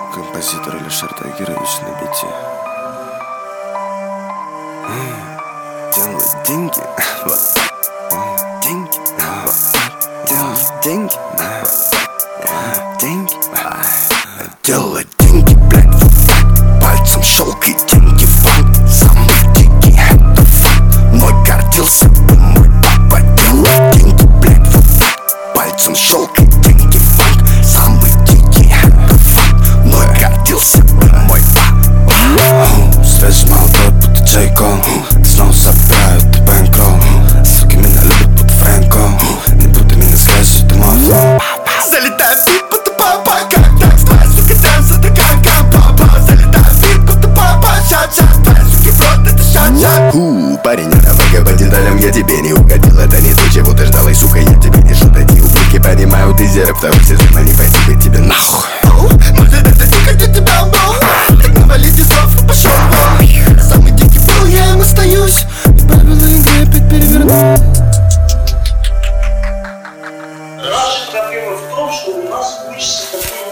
Композитор Алишер Тагирович на бите. Делать деньги, вот так. Деньги, вот так. Делать деньги, деньги. Делать деньги, блядь, вот так. Пальцем щелкай, деньги, фанк. Самый дикий, это факт. Мой гордился бы мой папа. Делать деньги, блядь, вот так. Пальцем щелкай, деньги, фанк. Самый дикий, это факт. Мой гордился бы мой папа. Связь молодой, будто Джейкон. Снова собирают и бэнкролл. Суки меня любят, будто Фрэнко. Не буду меня связь, это мой флоу. Залетай в бит, будто папа. Как так, твоя сука, дэнс, это как папа. Залетай в бит, будто папа. Шат-шат, твоя суки в рот, это шат-шат. Парень, а давай по деталям, я тебе не угодил. Это не то, чего ты ждал, и сука, я тебе не шутки. Ублюдки понимаю, ты зерк, второй сезон, а не пойти быть тебе нахуй. Может, это сука, где тебя был? Так навали дисков и пошел вон. Самый дикий был, я им остаюсь. И правила игры опять переверну. Наша проблема в том, что у нас учится такой